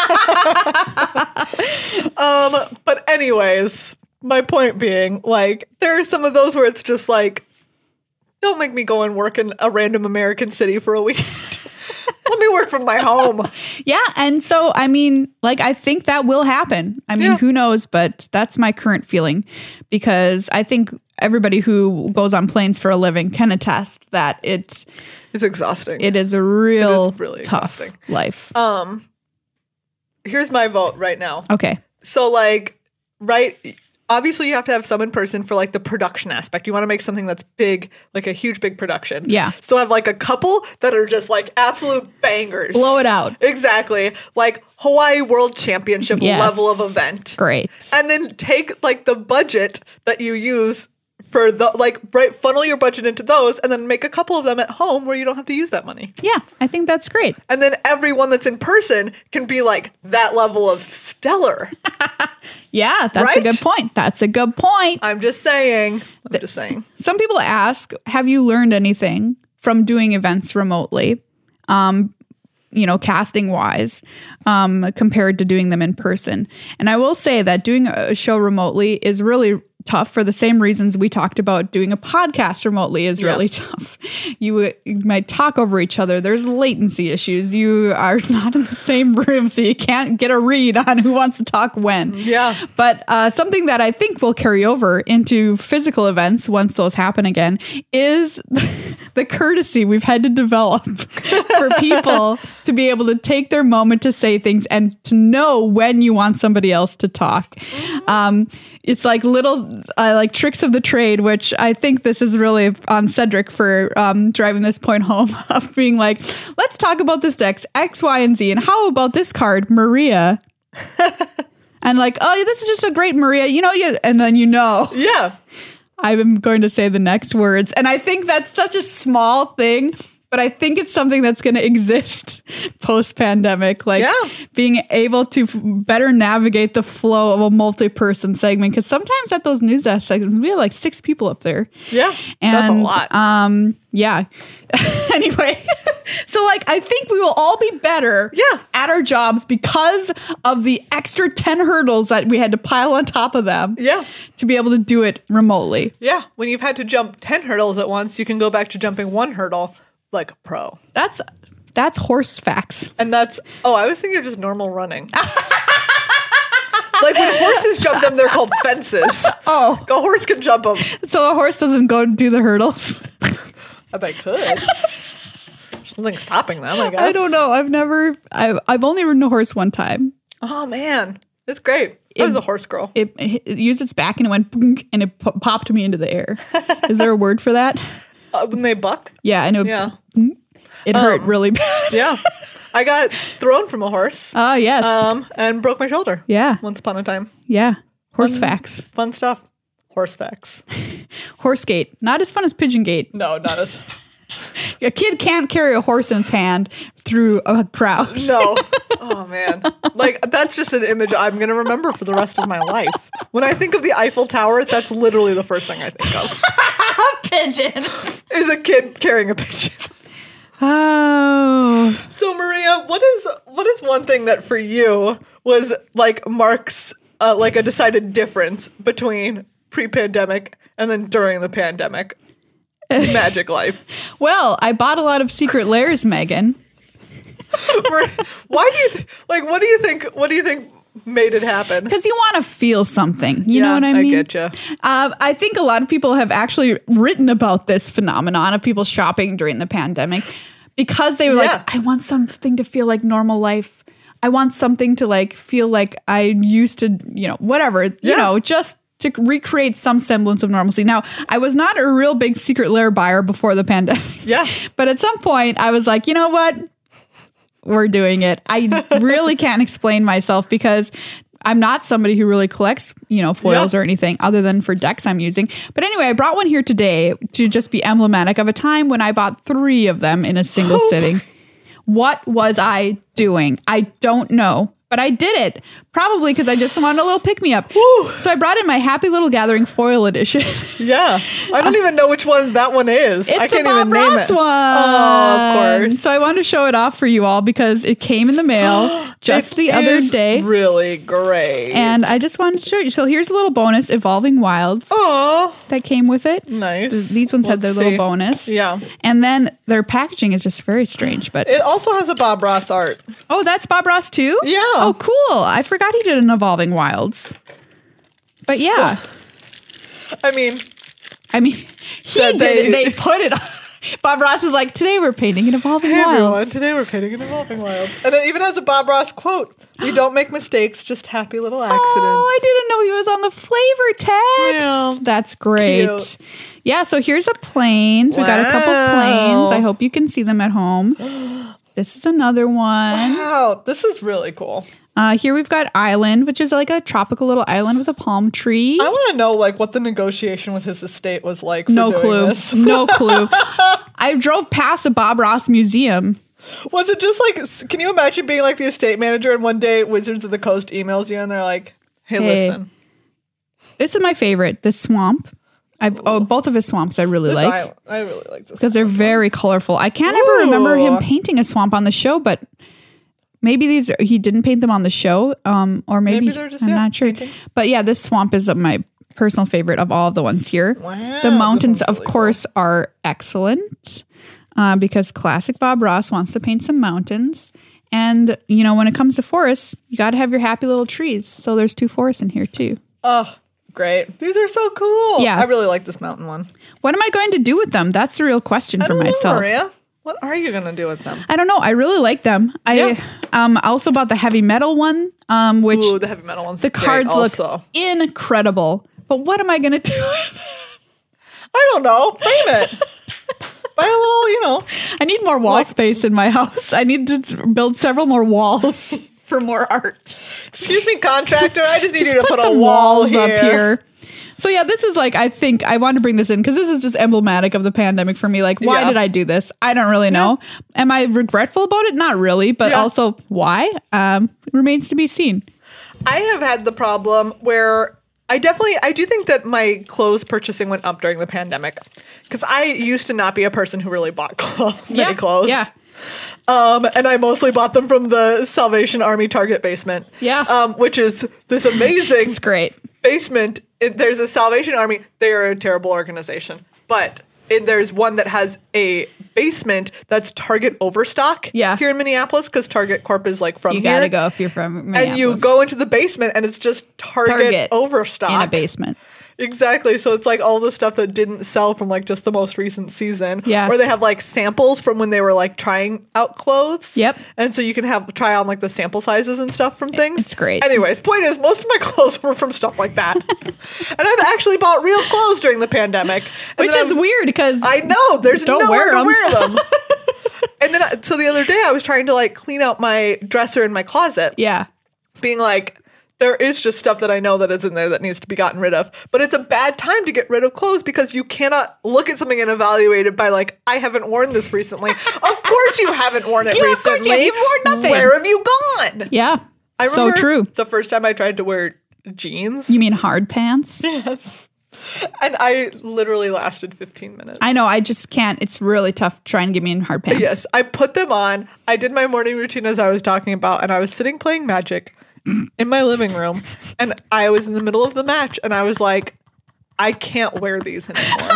Um, but anyways, my point being, like, there are some of those where it's just like, don't make me go and work in a random American city for a week. Let me work from my home. Yeah, and so I mean, like, I think that will happen. I mean, Yeah. who knows? But that's my current feeling because I think everybody who goes on planes for a living can attest that it It's exhausting. it is a real It is really tough exhausting. life. um, here's my vote right now. Okay. So, like, right, obviously you have to have some in person for like the production aspect. You want to make something that's big, like a huge, big production. Yeah. So have like a couple that are just like absolute bangers. Blow it out. Exactly. Like Hawaii World Championship Yes. level of event. Great. And then take like the budget that you use for the, like, right, funnel your budget into those and then make a couple of them at home where you don't have to use that money. Yeah, I think that's great. And then everyone that's in person can be like that level of stellar. Yeah, that's Right? a good point. That's a good point. I'm just saying. I'm just saying. Some people ask, have you learned anything from doing events remotely? Um, you know, casting wise, um, compared to doing them in person. And I will say that doing a show remotely is really tough for the same reasons we talked about doing a podcast remotely is Yeah. really tough. You, uh, you might talk over each other. There's latency issues. You are not in the same room, so you can't get a read on who wants to talk when. Yeah. But uh, something that I think will carry over into physical events once those happen again is the courtesy we've had to develop for people to be able to take their moment to say things and to know when you want somebody else to talk. Um, it's like little uh, like tricks of the trade, which I think this is really on Cedric for um, driving this point home of being like, let's talk about this X, X, Y, and Z. And how about this card, Maria? And like, oh, this is just a great Maria, you know, you, and then you know. Yeah. I'm going to say the next words. And I think that's such a small thing, but I think it's something that's going to exist post-pandemic. Like Yeah. being able to f- better navigate the flow of a multi-person segment. Because sometimes at those news desk segments, we have like six people up there. Yeah. And, That's a lot. Um, yeah. Anyway, so like I think we will all be better Yeah. at our jobs because of the extra ten hurdles that we had to pile on top of them Yeah. to be able to do it remotely. Yeah. When you've had to jump ten hurdles at once, you can go back to jumping one hurdle like a pro. That's that's horse facts. And that's, oh, I was thinking of just normal running. Like when horses jump them, they're called fences. Oh, A horse can jump them. so a horse doesn't go do the hurdles? I bet could. There's nothing stopping them, I guess. I don't know. I've never. I've I've only ridden a horse one time. Oh, man. It's great. I was a horse girl. It, it used its back and it went boonk, and it po- popped me into the air. Is there a word for that? Uh, when they buck? Yeah, and it, Yeah. it hurt really bad. Yeah. I got thrown from a horse Oh yes, um, and broke my shoulder. yeah, Once upon a time. yeah. Horse Um, facts. Fun stuff. Horse facts. Horse gate. Not as fun as pigeon gate. No, not as. A kid can't carry a horse in its hand through a crowd. No. Oh, man. Like, that's just an image I'm going to remember for the rest of my life. When I think of the Eiffel Tower, that's literally the first thing I think of. Pigeon. Is a kid carrying a pigeon. Oh. So, Maria, what is what is one thing that for you was like marks uh, like a decided difference between pre-pandemic and then during the pandemic? Magic life. Well, I bought a lot of secret layers, Megan. Why do you th- like? What do you think? What do you think made it happen? Because you want to feel something. You know Yeah, what I mean? I get you. Uh, I think a lot of people have actually written about this phenomenon of people shopping during the pandemic because they were Yeah. like, I want something to feel like normal life. I want something to like feel like I used to, you know, whatever, you Yeah. know, just to recreate some semblance of normalcy. Now, I was not a real big secret lair buyer before the pandemic. Yeah. But at some point I was like, you know what? We're doing it. I really can't explain myself because I'm not somebody who really collects, you know, foils Yeah. or anything other than for decks I'm using. But anyway, I brought one here today to just be emblematic of a time when I bought three of them in a single Oh. sitting. What was I doing? I don't know. But I did it. Probably because I just wanted a little pick-me-up. Whew. So I brought in my Happy Little Gathering foil edition. Yeah. I don't even know which one that one is. It's I the can't Bob even name Ross it. one. Oh, of course. So I wanted to show it off for you all because it came in the mail just It the other is day. Really great. And I just wanted to show you. So here's a little bonus, Evolving Wilds, oh, that came with it. nice. Th- These ones had their Let's little see. bonus. Yeah. And then their packaging is just very strange. But It also has a Bob Ross art. oh, that's Bob Ross too? Yeah. Oh, cool. I forgot he did an Evolving Wilds. But yeah, I mean, I mean, he That did they- it. They put it on. Bob Ross is like, today we're painting an Evolving hey everyone, Wilds. today we're painting an evolving wild. And it even has a Bob Ross quote. We don't make mistakes, just happy little accidents. Oh, I didn't know he was on the flavor text. Yeah. That's great. Cute. Yeah, so here's a planes. We got a couple Wow. planes. I hope you can see them at home. This is another one. Wow, this is really cool. Uh, here we've got Island, which is like a tropical little island with a palm tree. I want to know like what the negotiation with his estate was like. For No doing clue. This. No clue. I drove past a Bob Ross museum. Was it just like? Can you imagine being like the estate manager and one day Wizards of the Coast emails you and they're like, Hey, Hey. listen. This is my favorite. The swamp. I've oh both of his swamps I really This, like I, I really like this. because they're very colorful. I can't ever remember him Ooh. painting a swamp on the show, but maybe these are, he didn't paint them on the show, um, or maybe, Maybe they're just, I'm yeah, not sure. paintings. But yeah, this swamp is my personal favorite of all of the ones here. Wow, the this mountains, one's of really course, are excellent uh, because classic Bob Ross wants to paint some mountains. And, you know, when it comes to forests, you got to have your happy little trees. So there's two forests in here, too. Oh, great. These are so cool. Yeah. I really like this mountain one. What am I going to do with them? That's the real question I for don't know, myself. Maria. What are you going to do with them? I don't know. I really like them. I Yeah. um also bought the heavy metal one, um, which Ooh, the heavy metal one's the great cards also. look incredible. But what am I going to do with it? I don't know. Frame it. Buy a little, you know. I need more wall space in my house. I need to build several more walls for more art. Excuse me, contractor. I just need Just you to put put, some a wall walls here. up here. So yeah, this is like, I think I wanted to bring this in because this is just emblematic of the pandemic for me. Like, why Yeah. did I do this? I don't really know. Am I regretful about it? Not really, but Yeah. also why? Um, remains to be seen. I have had the problem where I definitely, I do think that my clothes purchasing went up during the pandemic because I used to not be a person who really bought clothes, many Yeah, clothes. yeah. Um, and I mostly bought them from the Salvation Army Target basement. Yeah. Um, which is this amazing It's great. basement. It, there's a Salvation Army. They are a terrible organization, but it, there's one that has a basement that's Target overstock. Yeah. Here in Minneapolis, because Target Corp is like from You here. gotta go if you're from Minneapolis. And you go into the basement, and it's just Target, Target overstock in a basement. Exactly. So it's like all the stuff that didn't sell from like just the most recent season. Yeah. Or they have like samples from when they were like trying out clothes. Yep. And so you can have try on like the sample sizes and stuff from things. It's great. Anyways, point is most of my clothes were from stuff like that. And I've actually bought real clothes during the pandemic. And Which then is I'm- weird because I know there's Don't nowhere wear to 'em. wear them. And then I, so the other day I was trying to like clean out my dresser in my closet. yeah. Being like, there is just stuff that I know that is in there that needs to be gotten rid of. But it's a bad time to get rid of clothes because you cannot look at something and evaluate it by like, I haven't worn this recently. Of course you haven't worn it Yeah, of recently. course you have. You've worn nothing. Where have you gone? Yeah. I so remember true. the first time I tried to wear jeans. You mean hard pants? Yes. And I literally lasted fifteen minutes. I know. I just can't. It's really tough trying to get me in hard pants. Yes, I put them on. I did my morning routine as I was talking about, and I was sitting playing Magic in my living room, and I was in the middle of the match, and I was like, I can't wear these anymore.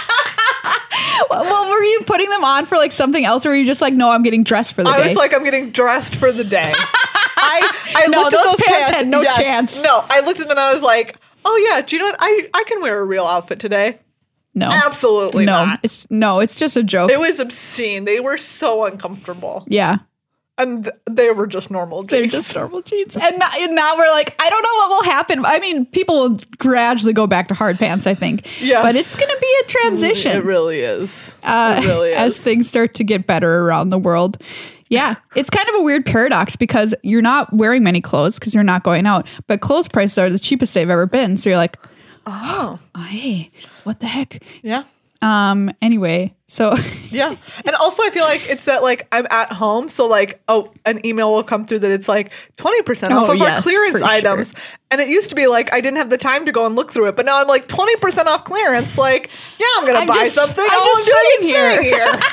Well, were you putting them on for like something else, or were you just like, no, I'm getting dressed for the I day? was like, I'm getting dressed for the day. I, I No, looked at those those pants pants, had no chance. No, I looked at them and I was like, oh yeah, do you know what? I, I can wear a real outfit today. no, Absolutely no, not. it's no, it's just a joke. It was obscene. They were so uncomfortable. yeah. And th- they were just normal jeans. They're just normal jeans. And now, and now we're like, I don't know what will happen. I mean, people will gradually go back to hard pants, I think. Yes. But it's going to be a transition. It really is. uh, it really is. as things start to get better around the world. Yeah, it's kind of a weird paradox because you're not wearing many clothes because you're not going out, but clothes prices are the cheapest they've ever been. So you're like, Oh, hey, what the heck? yeah. Um. Anyway, so Yeah. And also I feel like it's that like I'm at home, so like oh an email will come through that it's like twenty percent off Oh, of yes, our clearance for items. sure. And it used to be like I didn't have the time to go and look through it, but now I'm like twenty percent off clearance. Like, yeah, I'm gonna I'm buy just- something. I'm All just I'm doing is sitting sitting here.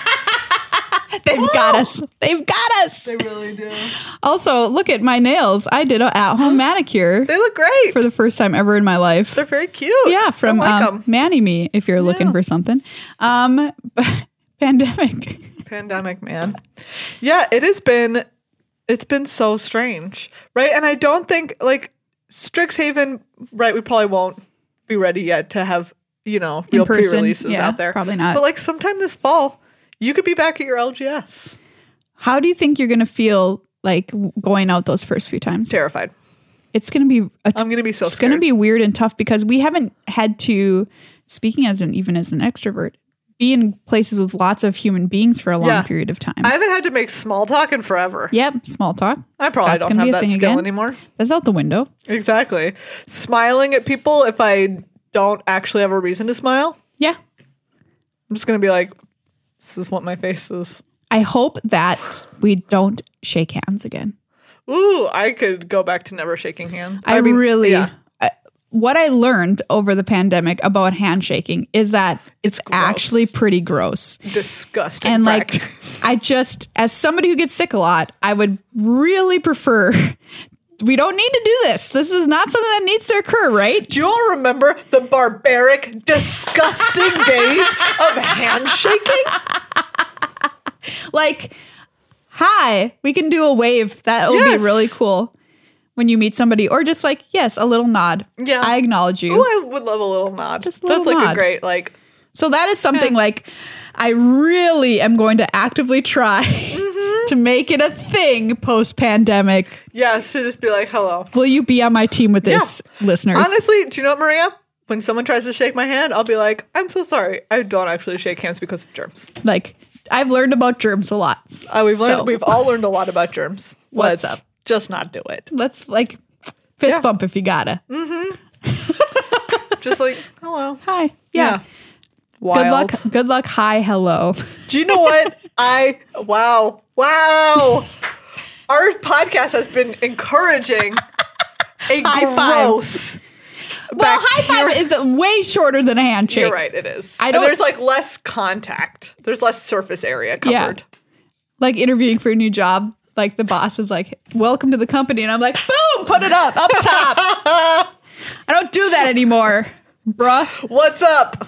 they've got us. They've got us. They really do. Also, look at my nails. I did an at-home manicure They look great. for the first time ever in my life. They're very cute. Yeah, from I like um, 'em. Manny Me, if you're looking Yeah. for something. Um, pandemic. Pandemic, man. Yeah, it has been it's been so strange. Right? And I don't think like Strixhaven, right, we probably won't be ready yet to have, you know, real person, pre-releases yeah, out there. probably not. But like sometime this fall, you could be back at your L G S. How do you think you're going to feel like w- going out those first few times? Terrified. It's going to be a, I'm gonna be so it's scared. going to be weird and tough because we haven't had to, speaking as an even as an extrovert, be in places with lots of human beings for a long Yeah. period of time. I haven't had to make small talk in forever. yep, small talk. I probably That's don't gonna have be a that thing skill again. anymore. That's out the window. Exactly. Smiling at people if I don't actually have a reason to smile. Yeah. I'm just gonna be like, this is what my face is. I hope that we don't shake hands again. Ooh, I could go back to never shaking hands. I, mean, really, yeah. I, what I learned over the pandemic about handshaking is that it's, gross. actually pretty gross. Disgusting. And like, practice. I just, as somebody who gets sick a lot, I would really prefer, we don't need to do this. This is not something that needs to occur, right? Do you all remember the barbaric, disgusting days of handshaking? Like, hi, we can do a wave. That would Yes. be really cool when you meet somebody. Or just like, yes, a little nod. Yeah. I acknowledge you. Oh, I would love a little nod. Just a That's little like nod. a great, like, So that is something like I really am going to actively try Mm-hmm. to make it a thing post-pandemic. yes, to just be like, hello. Will you be on my team with this, listeners? Honestly, do you know what, Maria? When someone tries to shake my hand, I'll be like, I'm so sorry. I don't actually shake hands because of germs. Like, I've learned about germs a lot. Uh, we've learned, So, we've all learned a lot about germs. What's Let's up? Just not do it. Let's like fist Yeah. bump if you gotta. Just like, hello. Hi. Yeah. Wild. Good luck. Good luck. Hi. Hello. Do you know what? I, wow. Wow. Our podcast has been encouraging a High five. gross. Well, high five is way shorter than a handshake. You're right, it is. I And don't- there's like less contact. There's less surface area covered. Like interviewing for a new job. Like the boss is like, welcome to the company. And I'm like, boom, put it up, up top. I don't do that anymore, bruh. What's up?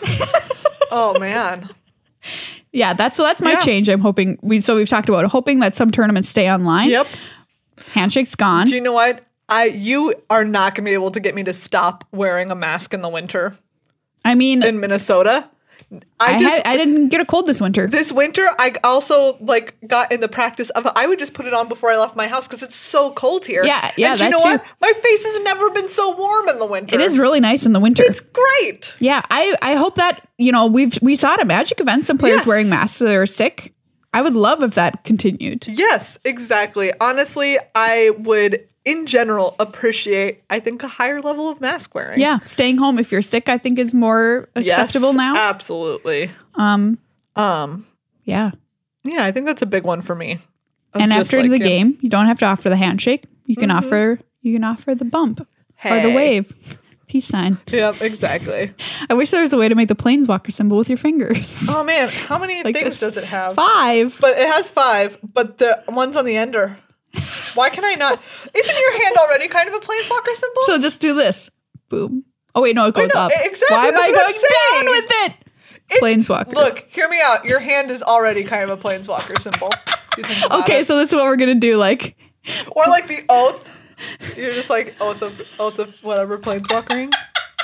Oh man. Yeah, that's so that's my Yeah. change. I'm hoping we so we've talked about hoping that some tournaments stay online. Yep. Handshake's gone. Do you know what? I you are not going to be able to get me to stop wearing a mask in the winter I mean, in Minnesota. I I, just had, I didn't get a cold this winter. this winter I also like got in the practice of I would just put it on before I left my house because it's so cold here. Yeah, yeah, And do you that know too. what? My face has never been so warm in the winter. It is really nice in the winter. It's great. Yeah, I, I hope that, you know, we've we saw it at Magic events, some players Yes. wearing masks so they were sick. I would love if that continued. Yes, exactly. Honestly, I would in general appreciate I think a higher level of mask wearing. Yeah, staying home if you're sick, I think is more Yes, acceptable now. Absolutely. Um, Um yeah. yeah, I think that's a big one for me. Of And just, after like, the yeah, game, you don't have to offer the handshake. You can offer you can offer the bump or the Hey. wave. Peace sign. Yep, exactly. I wish there was a way to make the planeswalker symbol with your fingers. Oh man, how many Like things this. does it have? Five. But it has five, but the one's on the end are. Why can I not? Isn't your hand already kind of a planeswalker symbol? So just do this. Boom. Oh wait, no, it goes know, up. exactly, Why am that's I what I'm going saying. down with it? It's- Planeswalker. Look, hear me out. Your hand is already kind of a planeswalker symbol. if you think about Okay, it. so this is what we're gonna do. Like, Or like the oath. You're just like oath of oath of whatever planeswalkering.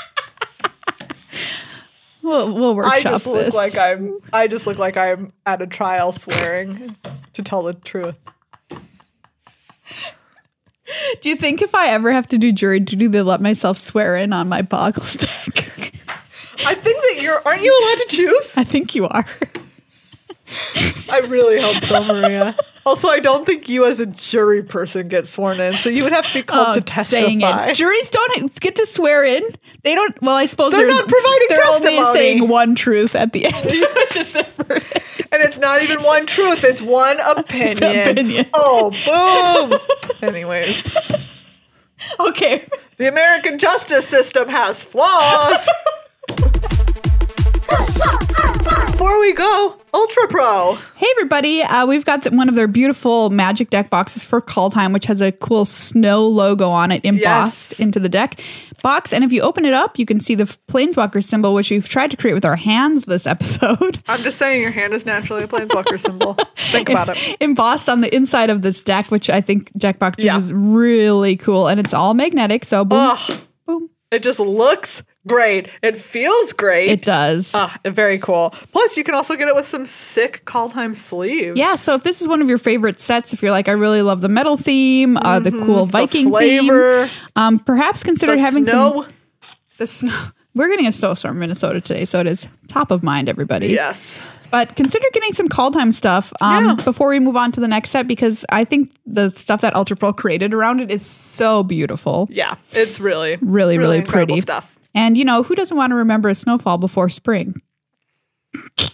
we'll, we'll workshop I just look this. like I'm. I just look like I'm at a trial swearing to tell the truth. Do you think if I ever have to do jury duty, they let myself swear in on my boggle stack? I think that you're. Aren't you allowed to choose? I think you are. I really hope so, Maria. Also, I don't think you as a jury person get sworn in, so you would have to be called to testify. Oh, dang it. Juries don't get to swear in. They don't. Well, I suppose They're there's- not providing They're only testimony. saying one truth at the end. Which is never- And it's not even one truth, it's one opinion. Opinion. Oh, boom. Anyways, okay. the American justice system has flaws. Before we go, Ultra Pro. Hey everybody, uh, we've got th- one of their beautiful Magic deck boxes for Call Time, which has a cool snow logo on it embossed Yes. into the deck box. And if you open it up, you can see the f- Planeswalker symbol, which we've tried to create with our hands this episode. I'm just saying your hand is naturally a planeswalker symbol. Think about it. Embossed on the inside of this deck, which I think Jackbox Yeah. is really cool. And it's all magnetic, so boom, Ugh, boom. it just looks great. It feels great. It does. Ah, very cool. Plus, you can also get it with some sick Call Time sleeves. Yeah, so if this is one of your favorite sets, if you're like, I really love the metal theme, uh, the cool Viking flavor, theme, um, perhaps consider the having snow. some the snow. We're getting a snowstorm in Minnesota today, so it is top of mind, everybody. Yes. But consider getting some Call Time stuff um, Yeah. before we move on to the next set, because I think the stuff that Ultra Pro created around it is so beautiful. Yeah, it's really, Really, really incredible pretty. stuff. And, you know, who doesn't want to remember a snowfall before spring?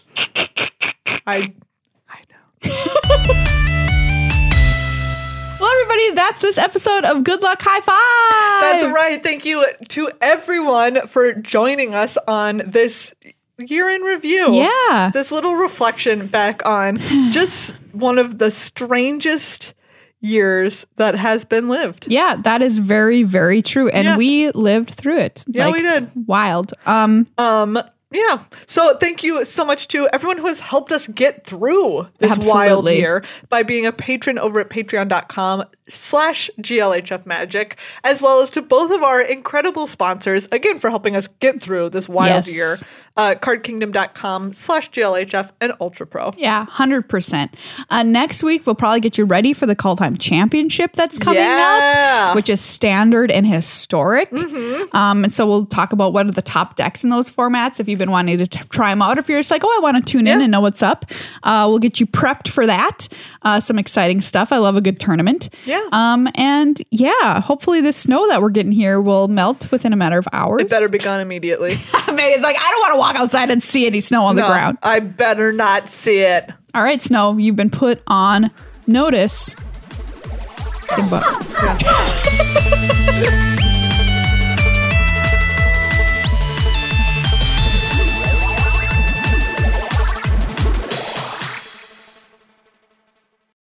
I, I know. Well, everybody. That's this episode of Good Luck High Five. That's right. Thank you to everyone for joining us on this year in review. Yeah. This little reflection back on just one of the strangest years that has been lived. Yeah, that is very, very true. And Yeah. we lived through it. Yeah, Like, we did. Wild. Um, Um, yeah. So thank you so much to everyone who has helped us get through this wild Absolutely. year by being a patron over at patreon.com slash GLHF Magic, as well as to both of our incredible sponsors, again, for helping us get through this wild Yes. year, uh, cardkingdom.com slash GLHF and Ultra Pro. yeah, one hundred percent. Uh, next week, we'll probably get you ready for the Call Time Championship that's coming Yeah. up, which is standard and historic. Mm-hmm. Um, and so we'll talk about what are the top decks in those formats if you've been wanting to t- try them out. If you're just like, oh, I want to tune in Yeah. and know what's up, uh, we'll get you prepped for that. Uh, some exciting stuff. I love a good tournament. Yeah. Um, and yeah, hopefully the snow that we're getting here will melt within a matter of hours. It better be gone immediately. Maybe it's like, I don't want to walk outside and see any snow on the No, ground. I better not see it. All right, Snow, you've been put on notice. Think about-